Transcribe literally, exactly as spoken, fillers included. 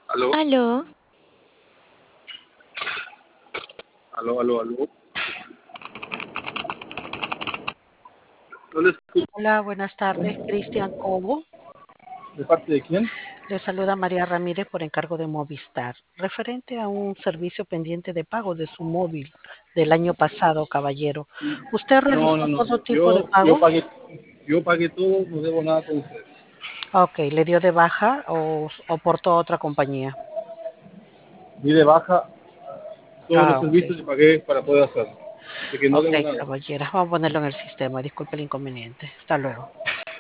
Aló, Aló, aló, aló, aló. No le escucho. Hola, buenas tardes. Cristian Cobo. ¿De parte de quién? Le saluda María Ramírez por encargo de Movistar. Referente a un servicio pendiente de pago de su móvil del año pasado, caballero. ¿Usted No, realizó no, no. todo tipo de Yo, yo pago? pagué, yo pagué todo, no debo nada con ustedes. Ok, ¿le dio de baja o, o portó a otra compañía? Di de baja todos los Ah, ok. servicios que pagué para poder hacerlo. Así que no Ok, debo nada. caballera. Vamos a ponerlo en el sistema. Disculpe el inconveniente. Hasta luego.